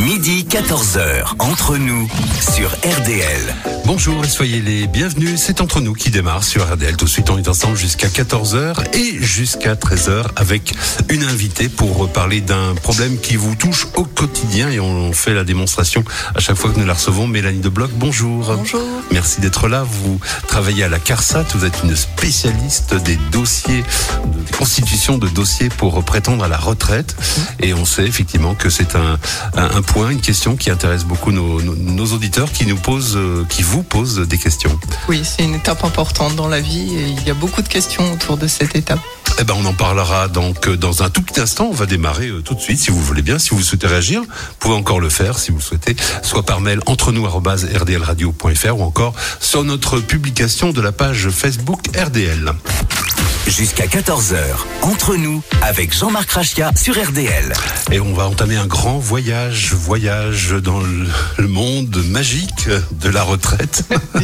Midi 14h, entre nous, sur RDL. Bonjour et soyez les bienvenus, c'est Entre nous qui démarre sur RDL. Tout de suite, on est ensemble jusqu'à 14h et jusqu'à 13h avec une invitée pour parler d'un problème qui vous touche au quotidien et on fait la démonstration à chaque fois que nous la recevons. Mélanie Debloc, bonjour. Bonjour. Merci d'être là. Vous travaillez à la CARSAT, vous êtes une spécialiste des dossiers, de constitution de dossiers pour prétendre à la retraite. Et on sait effectivement que c'est un point, une question qui intéresse beaucoup nos auditeurs qui vous posent des questions. Oui, c'est une étape importante dans la vie et il y a beaucoup de questions autour de cette étape. Eh ben, on en parlera donc dans un tout petit instant. On va démarrer tout de suite, si vous voulez bien. Si vous souhaitez réagir, vous pouvez encore le faire, si vous le souhaitez, soit par mail entre-nous@rdlradio.fr ou encore sur notre publication de la page Facebook RDL. Jusqu'à 14h, Entre nous, avec Jean-Marc Rachia sur RDL. Et on va entamer un grand voyage dans le monde magique de la retraite.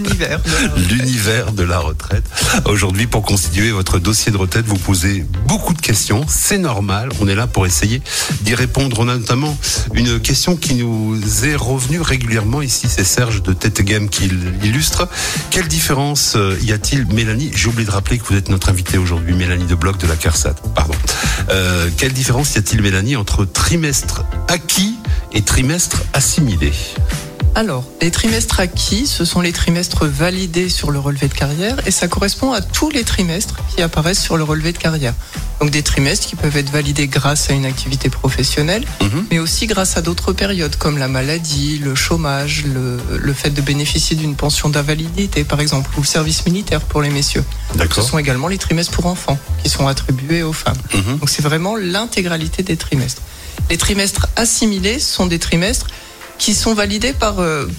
L'univers de la retraite. Aujourd'hui, pour constituer votre dossier de retraite, vous posez beaucoup de questions. C'est normal. On est là pour essayer d'y répondre. On a notamment une question qui nous est revenue régulièrement ici. C'est Serge de Tête Game qui l'illustre. Quelle différence y a-t-il, Mélanie? J'ai oublié de rappeler que vous êtes notre invitée aujourd'hui, Mélanie Debloc de la CARSAT. Pardon. Quelle différence y a-t-il, Mélanie, entre trimestre acquis et trimestre assimilé? Alors, les trimestres acquis, ce sont les trimestres validés sur le relevé de carrière et ça correspond à tous les trimestres qui apparaissent sur le relevé de carrière. Donc des trimestres qui peuvent être validés grâce à une activité professionnelle, mais aussi grâce à d'autres périodes comme la maladie, le chômage, le fait de bénéficier d'une pension d'invalidité par exemple, ou le service militaire pour les messieurs. D'accord. Ce sont également les trimestres pour enfants qui sont attribués aux femmes. Donc c'est vraiment l'intégralité des trimestres. Les trimestres assimilés sont des trimestres qui sont validés par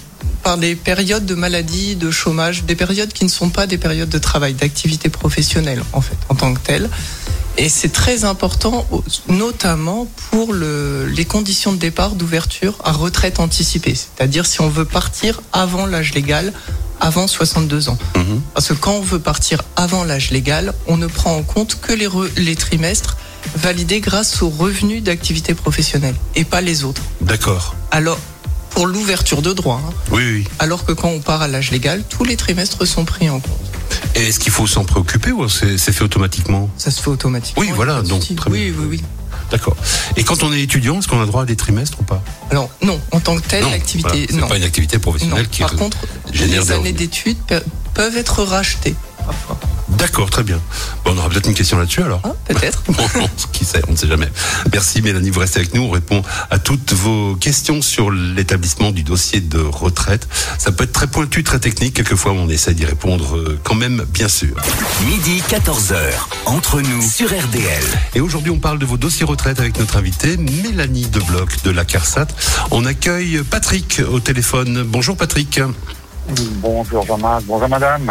des périodes de maladie, de chômage, des périodes qui ne sont pas des périodes de travail, d'activité professionnelle en fait, en tant que telle. Et c'est très important, notamment pour les conditions de départ, d'ouverture à retraite anticipée. C'est-à-dire si on veut partir avant l'âge légal, avant 62 ans. Parce que quand on veut partir avant l'âge légal, on ne prend en compte que les trimestres validés grâce aux revenus d'activité professionnelle et pas les autres. D'accord. Alors, pour l'ouverture de droit. Oui. Alors que quand on part à l'âge légal, tous les trimestres sont pris en compte. Et est-ce qu'il faut s'en préoccuper ou c'est fait automatiquement? Ça se fait automatiquement. Oui, voilà. Donc, très bien. Oui. D'accord. Et quand on est étudiant, est-ce qu'on a droit à des trimestres ou pas? Alors, non. En tant que telle, l'activité, voilà. C'est non. pas une activité professionnelle qui Par contre, génère les années d'études peuvent être rachetées parfois. D'accord, très bien. Bon, on aura peut-être une question là-dessus alors. Peut-être. Qui sait, on ne sait jamais. Merci Mélanie, vous restez avec nous. On répond à toutes vos questions sur l'établissement du dossier de retraite. Ça peut être très pointu, très technique. Quelquefois, on essaie d'y répondre quand même, bien sûr. Midi 14h, Entre nous, sur RDL. Et aujourd'hui, on parle de vos dossiers retraite avec notre invitée, Mélanie Debloc de la CARSAT. On accueille Patrick au téléphone. Bonjour Patrick. Bonjour Jean-Marc, bonjour madame.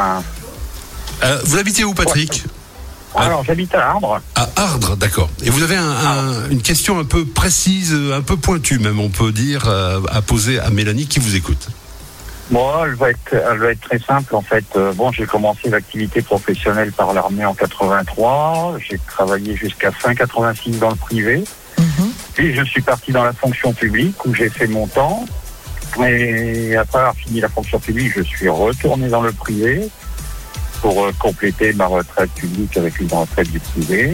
Vous habitez où, Patrick? Alors, j'habite à Ardres. À Ardres, d'accord. Et vous avez une question un peu précise, un peu pointue même, on peut dire, à poser à Mélanie qui vous écoute. Moi, elle va être très simple en fait. J'ai commencé l'activité professionnelle par l'armée en 83. J'ai travaillé jusqu'à fin 86 dans le privé. Puis je suis parti dans la fonction publique où j'ai fait mon temps. Et après avoir fini la fonction publique, je suis retourné dans le privé pour compléter ma retraite publique avec une retraite du privé.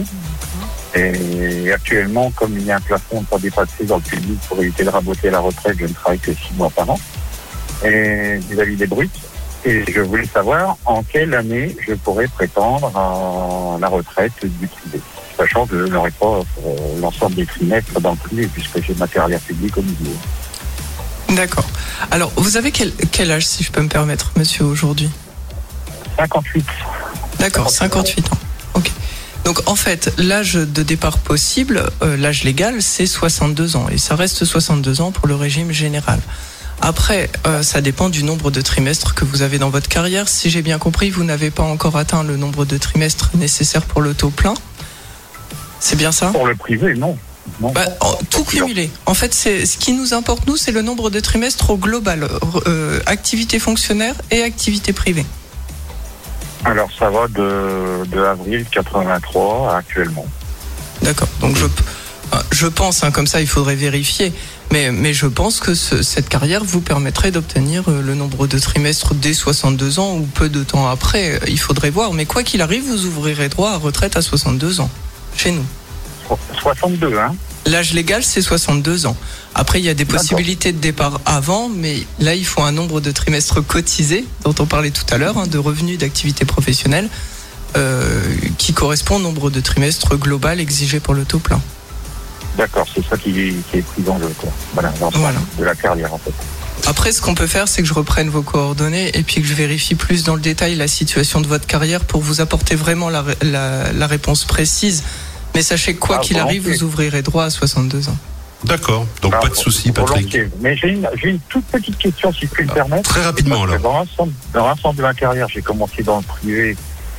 Et actuellement, comme il y a un plafond de pas dépasser dans le public pour éviter de raboter la retraite, je ne travaille que 6 mois par an. Et vis-à-vis des bruts. Et je voulais savoir en quelle année je pourrais prétendre à la retraite du privé. Sachant que je n'aurai pas l'ensemble des trimestres dans le privé puisque j'ai ma carrière publique au milieu. D'accord. Alors, vous avez quel âge, si je peux me permettre, monsieur, aujourd'hui? 58. D'accord, 58 ans. Ok. Donc en fait, l'âge de départ possible, l'âge légal, c'est 62 ans. Et ça reste 62 ans pour le régime général. Après, ça dépend du nombre de trimestres que vous avez dans votre carrière. Si j'ai bien compris, vous n'avez pas encore atteint le nombre de trimestres nécessaires pour le taux plein. C'est bien ça? Pour le privé, non. Tout cumulé. En fait, ce qui nous importe, nous, c'est le nombre de trimestres au global. Activité fonctionnaire et activité privée. Alors ça va de avril 83 à actuellement. D'accord. Donc Je pense, comme ça il faudrait vérifier, mais je pense que cette carrière vous permettrait d'obtenir le nombre de trimestres dès 62 ans ou peu de temps après, il faudrait voir. Mais quoi qu'il arrive, vous ouvrirez droit à retraite à 62 ans, chez nous. 62, hein. L'âge légal, c'est 62 ans. Après, il y a des possibilités de départ avant, mais là, il faut un nombre de trimestres cotisés, dont on parlait tout à l'heure, de revenus d'activité professionnelle, qui correspond au nombre de trimestres global exigé pour le taux plein. D'accord, c'est ça qui est pris dans le cas. Voilà. De la carrière, en fait. Après, ce qu'on peut faire, c'est que je reprenne vos coordonnées et puis que je vérifie plus dans le détail la situation de votre carrière pour vous apporter vraiment la réponse précise. Mais sachez que quoi qu'il arrive, vous ouvrirez droit à 62 ans. D'accord, donc pas de souci, Patrick. Volontiers. Mais j'ai une toute petite question, si je puis me permettre. Très rapidement, alors. Dans l'ensemble de ma carrière, j'ai commencé dans le privé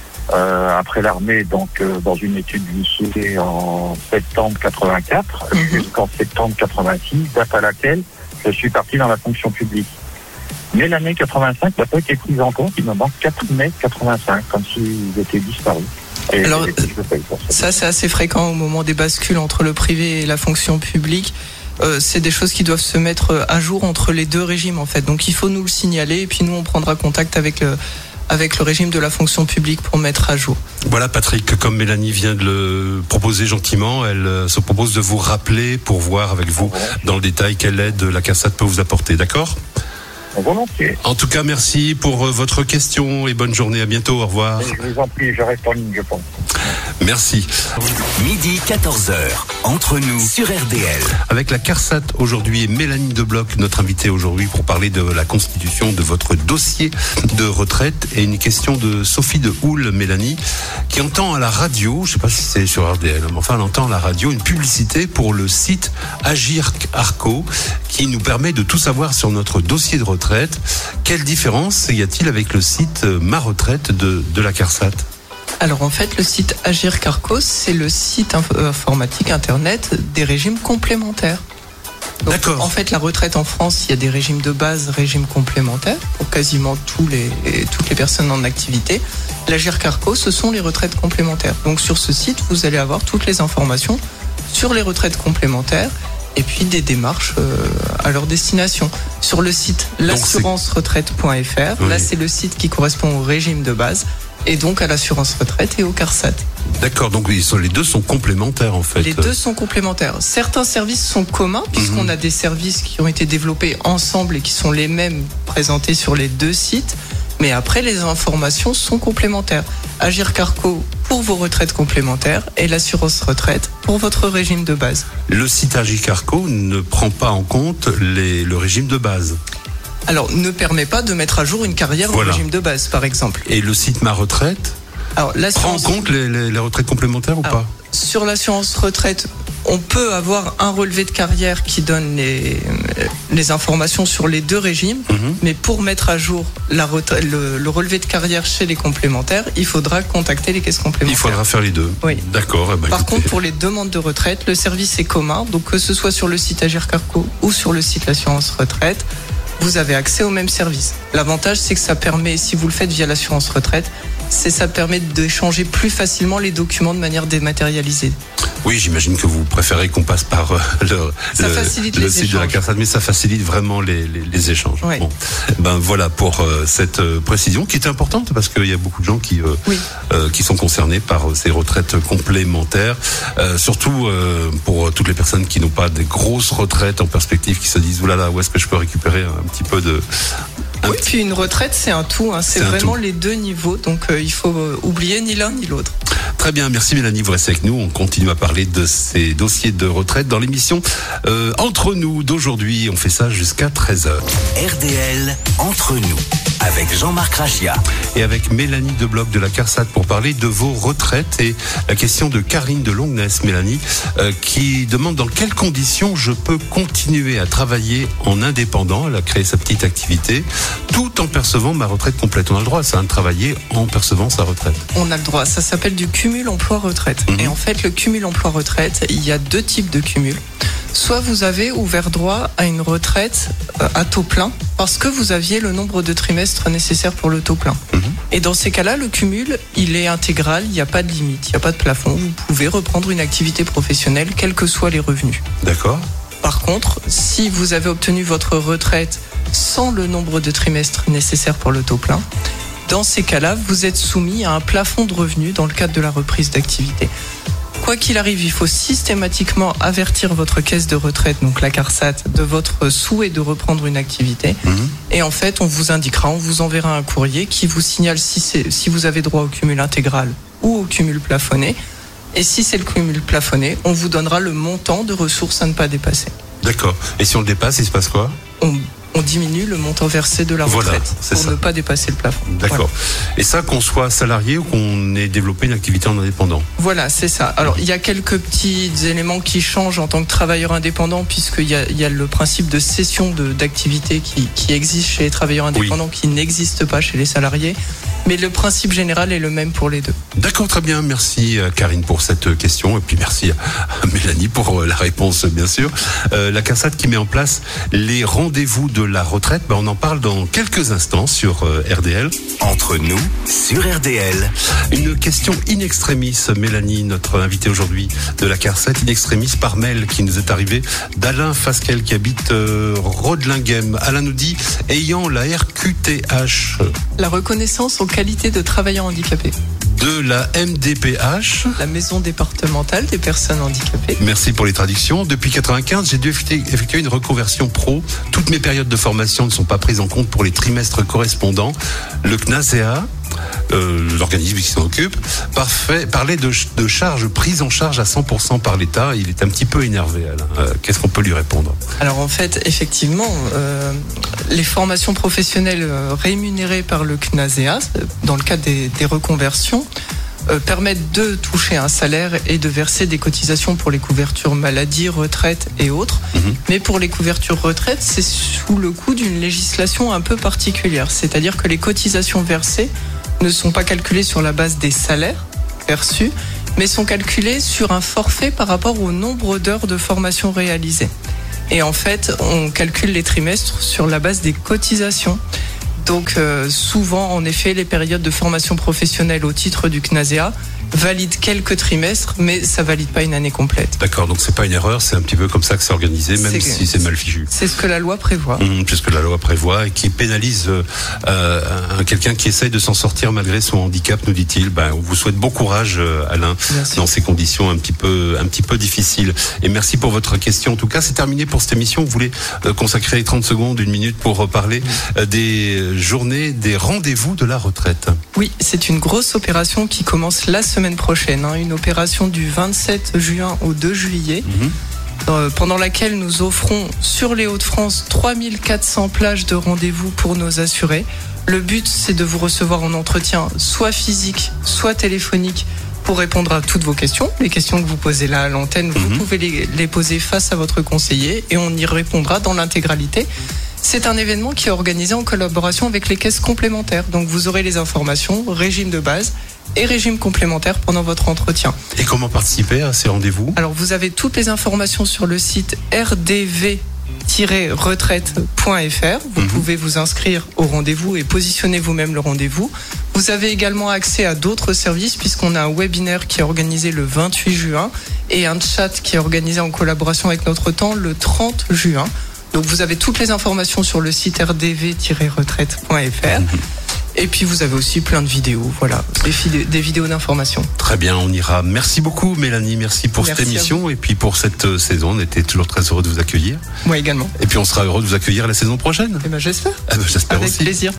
après l'armée, donc dans une étude lycée en septembre 84 jusqu'en septembre 86, date à laquelle je suis parti dans la fonction publique. Mais l'année 85 n'a pas été prise en compte, il me manque 4 mai 85, comme s'ils étaient disparus. Alors, ça c'est assez fréquent au moment des bascules entre le privé et la fonction publique. C'est des choses qui doivent se mettre à jour entre les deux régimes en fait. Donc il faut nous le signaler et puis nous on prendra contact avec le régime de la fonction publique pour mettre à jour. Voilà Patrick, comme Mélanie vient de le proposer gentiment, elle se propose de vous rappeler pour voir avec vous dans le détail quelle aide la CARSAT peut vous apporter, d'accord ? Volontiers. En tout cas, merci pour votre question et bonne journée. À bientôt. Au revoir. Je vous en prie, je reste en ligne, je pense. Merci. Midi 14h, entre nous sur RDL. Avec la CARSAT aujourd'hui et Mélanie Debloc, notre invitée aujourd'hui pour parler de la constitution de votre dossier de retraite et une question de Sophie de Houle, Mélanie, qui entend à la radio, je ne sais pas si c'est sur RDL, mais enfin elle entend à la radio une publicité pour le site Agir Arco qui nous permet de tout savoir sur notre dossier de retraite. Quelle différence y a-t-il avec le site Ma Retraite de la CARSAT ? Alors en fait, le site Agir Carco, c'est le site informatique internet des régimes complémentaires. Donc, d'accord. En fait, la retraite en France, il y a des régimes de base, régimes complémentaires pour quasiment toutes les personnes en activité. L'Agir Carco, ce sont les retraites complémentaires. Donc sur ce site, vous allez avoir toutes les informations sur les retraites complémentaires et puis des démarches à leur destination. Sur le site l'assurance-retraite.fr, là c'est le site qui correspond au régime de base et donc à l'assurance retraite et au CARSAT. D'accord, donc les deux sont complémentaires en fait. Les deux sont complémentaires. Certains services sont communs puisqu'on a des services qui ont été développés ensemble et qui sont les mêmes présentés sur les deux sites. Mais après, les informations sont complémentaires. Agir Carco pour vos retraites complémentaires et l'assurance retraite pour votre régime de base. Le site Agir Carco ne prend pas en compte le régime de base. Alors, ne permet pas de mettre à jour une carrière au régime de base, par exemple. Et le site Ma Retraite prend en compte les retraites complémentaires ou pas ? Sur l'assurance retraite, on peut avoir un relevé de carrière qui donne les informations sur les deux régimes, mais pour mettre à jour le relevé de carrière chez les complémentaires, il faudra contacter les caisses complémentaires. Il faudra faire les deux. Oui. D'accord. Par contre, pour les demandes de retraite, le service est commun, donc que ce soit sur le site Agir Carco ou sur le site l'assurance retraite, vous avez accès au même service. L'avantage, c'est que ça permet, si vous le faites via l'assurance retraite, ça permet d'échanger plus facilement les documents de manière dématérialisée. Oui, j'imagine que vous préférez qu'on passe par le site de la CARSAT, mais ça facilite vraiment les échanges. Oui. Bon, voilà pour cette précision qui est importante parce qu'il y a beaucoup de gens qui sont concernés par ces retraites complémentaires, surtout pour toutes les personnes qui n'ont pas des grosses retraites en perspective, qui se disent oulala, où est-ce que je peux récupérer un petit peu de... Puis une retraite, c'est un tout. C'est vraiment les deux niveaux. Donc, il faut oublier ni l'un ni l'autre. Très bien, merci Mélanie, vous restez avec nous. On continue à parler de ces dossiers de retraite dans l'émission Entre nous d'aujourd'hui. On fait ça jusqu'à 13h. RDL Entre nous, avec Jean-Marc Rachia. Et avec Mélanie Debloc de la CARSAT pour parler de vos retraites. Et la question de Karine de Longness, Mélanie, qui demande dans quelles conditions je peux continuer à travailler en indépendant. Elle a créé sa petite activité, tout en percevant ma retraite complète. On a le droit à ça, de travailler en percevant sa retraite. On a le droit, ça s'appelle du cumul emploi-retraite. Et en fait, le cumul emploi-retraite, il y a deux types de cumul. Soit vous avez ouvert droit à une retraite à taux plein parce que vous aviez le nombre de trimestres nécessaires pour le taux plein. Et dans ces cas-là, le cumul, il est intégral, il n'y a pas de limite, il n'y a pas de plafond. Vous pouvez reprendre une activité professionnelle, quels que soient les revenus. D'accord. Par contre, si vous avez obtenu votre retraite sans le nombre de trimestres nécessaires pour le taux plein, dans ces cas-là, vous êtes soumis à un plafond de revenus dans le cadre de la reprise d'activité. Quoi qu'il arrive, il faut systématiquement avertir votre caisse de retraite, donc la CARSAT, de votre souhait de reprendre une activité. Et en fait, on vous indiquera, on vous enverra un courrier qui vous signale si vous avez droit au cumul intégral ou au cumul plafonné. Et si c'est le cumul plafonné, on vous donnera le montant de ressources à ne pas dépasser. D'accord. Et si on le dépasse, il se passe quoi ? On diminue le montant versé de la retraite pour ne pas dépasser le plafond. D'accord. Voilà. Et ça, qu'on soit salarié ou qu'on ait développé une activité en indépendant ? Voilà, c'est ça. Alors, il y a quelques petits éléments qui changent en tant que travailleur indépendant, puisqu'il y a le principe de cession d'activité qui existe chez les travailleurs indépendants, qui n'existe pas chez les salariés. Mais le principe général est le même pour les deux. D'accord, très bien. Merci Karine pour cette question. Et puis merci à Mélanie pour la réponse, bien sûr. La CARSAT qui met en place les rendez-vous de la retraite, on en parle dans quelques instants sur RDL. Entre nous, sur RDL. Une question in extremis, Mélanie, notre invitée aujourd'hui de la CARSAT, in extremis par mail qui nous est arrivé d'Alain Fasquel qui habite Rodlinghem. Alain nous dit, ayant la RQTH. La reconnaissance aux qualités de travailleurs handicapés. De la MDPH. La Maison départementale des personnes handicapées. Merci pour les traductions. Depuis 1995, j'ai dû effectuer une reconversion pro. Toutes mes périodes de formation ne sont pas prises en compte pour les trimestres correspondants. Le CNASEA, l'organisme qui s'en occupe, parlait de charges prises en charge à 100% par l'État. Il est un petit peu énervé, Alain. Qu'est-ce qu'on peut lui répondre ? Alors en fait, effectivement, les formations professionnelles rémunérées par le CNASEA, dans le cadre des reconversions, permettent de toucher un salaire et de verser des cotisations pour les couvertures maladie, retraite et autres. Mais pour les couvertures retraite, c'est sous le coup d'une législation un peu particulière. C'est-à-dire que les cotisations versées ne sont pas calculées sur la base des salaires perçus, mais sont calculées sur un forfait par rapport au nombre d'heures de formation réalisées. Et en fait, on calcule les trimestres sur la base des cotisations. Donc souvent, en effet, les périodes de formation professionnelle au titre du CNASEA valident quelques trimestres, mais ça valide pas une année complète. D'accord, donc c'est pas une erreur, c'est un petit peu comme ça que c'est organisé, même si c'est mal fichu. C'est ce que la loi prévoit. C'est ce que la loi prévoit et qui pénalise quelqu'un qui essaye de s'en sortir malgré son handicap, nous dit-il. On vous souhaite bon courage, Alain, dans ces conditions un petit peu difficiles. Et merci pour votre question. En tout cas, c'est terminé pour cette émission. Vous voulez consacrer 30 secondes, 1 minute pour parler des journées, des rendez-vous de la retraite. Oui, c'est une grosse opération qui commence la semaine prochaine, une opération du 27 juin au 2 juillet, pendant laquelle nous offrons sur les Hauts-de-France 3400 plages de rendez-vous pour nos assurés. Le but, c'est de vous recevoir en entretien, soit physique, soit téléphonique, pour répondre à toutes vos questions. Les questions que vous posez là à l'antenne, vous pouvez les poser face à votre conseiller et on y répondra dans l'intégralité. C'est un événement qui est organisé en collaboration avec les caisses complémentaires. Donc vous aurez les informations, régime de base et régime complémentaire pendant votre entretien. Et comment participer à ces rendez-vous ? Alors vous avez toutes les informations sur le site rdv-retraite.fr. Vous pouvez vous inscrire au rendez-vous et positionner vous-même le rendez-vous. Vous avez également accès à d'autres services puisqu'on a un webinaire qui est organisé le 28 juin et un chat qui est organisé en collaboration avec Notre Temps le 30 juin. Donc vous avez toutes les informations sur le site rdv-retraite.fr. Et puis vous avez aussi plein de vidéos, voilà, des vidéos d'information. Très bien, on ira. Merci beaucoup Mélanie, merci pour cette émission et puis pour cette saison. On était toujours très heureux de vous accueillir. Moi également. Et puis on sera heureux de vous accueillir la saison prochaine. J'espère. J'espère avec aussi. Plaisir.